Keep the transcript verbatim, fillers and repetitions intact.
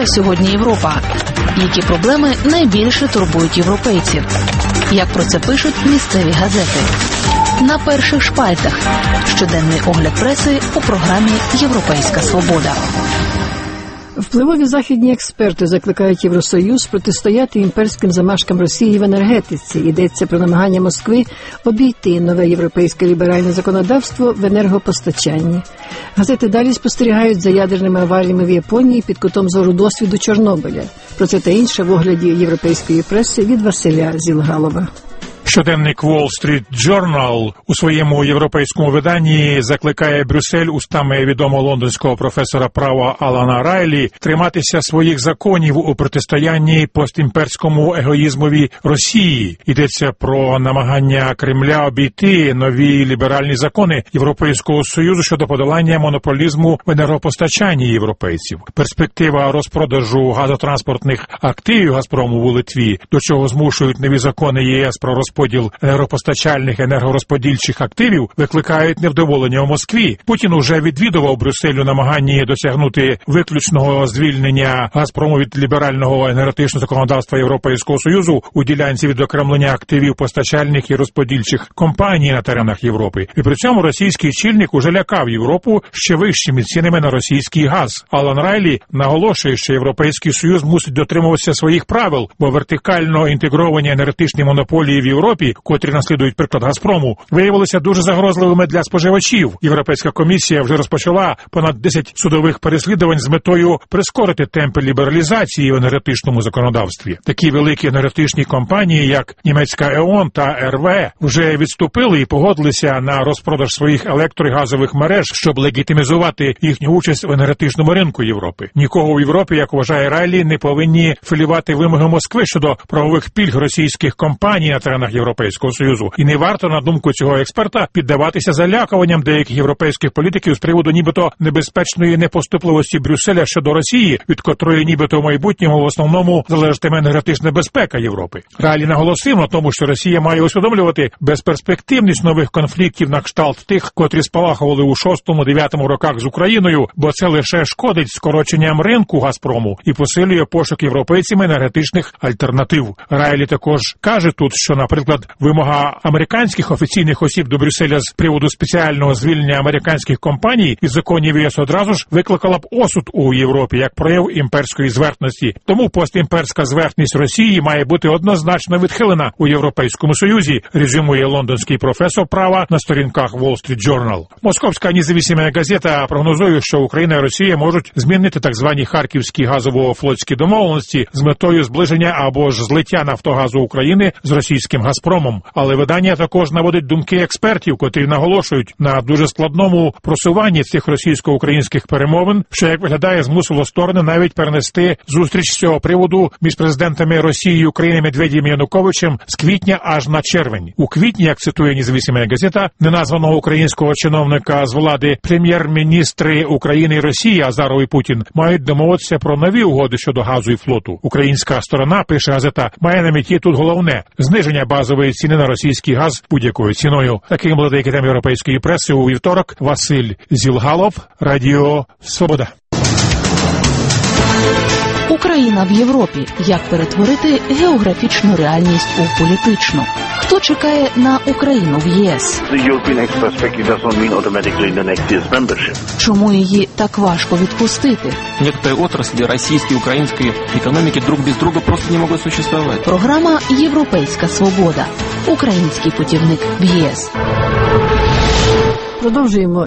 сьогодні Європа? Які проблеми найбільше турбують європейців? Як про це пишуть місцеві газети? На перших шпальтах. Щоденний огляд преси у програмі «Європейська свобода». Впливові західні експерти закликають Євросоюз протистояти імперським замашкам Росії в енергетиці. Йдеться про намагання Москви обійти нове європейське ліберальне законодавство в енергопостачанні. Газети далі спостерігають за ядерними аваріями в Японії під кутом зору досвіду Чорнобиля. Про це та інше в огляді європейської преси від Василя Зілгалова. Щоденник Wall Street Journal у своєму європейському виданні закликає Брюссель устами відомого лондонського професора права Алана Райлі триматися своїх законів у протистоянні постімперському егоїзмові Росії. Йдеться про намагання Кремля обійти нові ліберальні закони Європейського Союзу щодо подолання монополізму в енергопостачанні європейців. Перспектива розпродажу газотранспортних активів Газпрому у Литві, до чого змушують нові закони ЄС про розподіл Поділ енергопостачальних енергорозподільчих активів, викликають невдоволення у Москві. Путін уже відвідував Брюссель у намаганні досягнути виключного звільнення Газпрому від ліберального енергетичного законодавства Європейського Союзу у ділянці відокремлення активів постачальних і розподільчих компаній на теренах Європи. І при цьому російський чільник уже лякав Європу ще вищими цінами на російський газ. Алан Райлі наголошує, що Європейський Союз мусить дотримуватися своїх правил, бо вертикально інтегровані енергетичні монополії в Європі, котрі наслідують приклад Газпрому, виявилися дуже загрозливими для споживачів. Європейська комісія вже розпочала понад десять судових переслідувань з метою прискорити темпи лібералізації в енергетичному законодавстві. Такі великі енергетичні компанії, як німецька ЕОН та ер ве, вже відступили і погодилися на розпродаж своїх електро- і газових мереж, щоб легітимізувати їхню участь в енергетичному ринку Європи. Нікого у Європі, як вважає Райлі, не повинні філювати вимоги Москви щодо правових пільг російських компаній на теренах Європейського Союзу. І не варто, на думку цього експерта, піддаватися залякуванням деяких європейських політиків з приводу нібито небезпечної непоступливості Брюсселя щодо Росії, від котрої нібито в майбутньому в основному залежатиме енергетична безпека Європи. Райлі наголосив на тому, що Росія має усвідомлювати безперспективність нових конфліктів на кшталт тих, котрі спалахували у шостому-дев'ятому роках з Україною, бо це лише шкодить скороченням ринку Газпрому і посилює пошук європейцями енергетичних альтернатив. Райлі також каже тут, що, наприклад, вимога американських офіційних осіб до Брюсселя з приводу спеціального звільнення американських компаній із законів ЄС одразу ж викликала б осуд у Європі як прояв імперської зверхності. Тому постімперська зверхність Росії має бути однозначно відхилена у Європейському Союзі, резюмує лондонський професор права на сторінках Wall Street Journal. Московська незалежна газета прогнозує, що Україна і Росія можуть змінити так звані харківські газово-флотські домовленості з метою зближення або ж злиття Нафтогазу України з російським Газпромом. Але видання також наводить думки експертів, котрі наголошують на дуже складному просуванні цих російсько-українських перемовин, що, як виглядає, змусило сторони навіть перенести зустріч з цього приводу між президентами Росії і України Медведєвим і Януковичем з квітня аж на червень. У квітні, як цитує незалежна газета, неназваного українського чиновника з влади прем'єр-міністри України і Росії Азаров і Путін мають домовитися про нові угоди щодо газу і флоту. Українська сторона, пише газета, має на меті тут головне – зниження базової ціни на російський газ будь-якою ціною. Таким були деякі теми європейської преси у вівторок. Василь Зілгалов, Радіо Свобода. Україна в Європі. Як перетворити географічну реальність у політичну? Хто чекає на Україну в ЄС? Чому її так важко відпустити? Некоторые отрасли российской и украинской экономики друг без друга просто не могут существовать. Програма «Європейська свобода». Український путівник в ЄС. Продовжуємо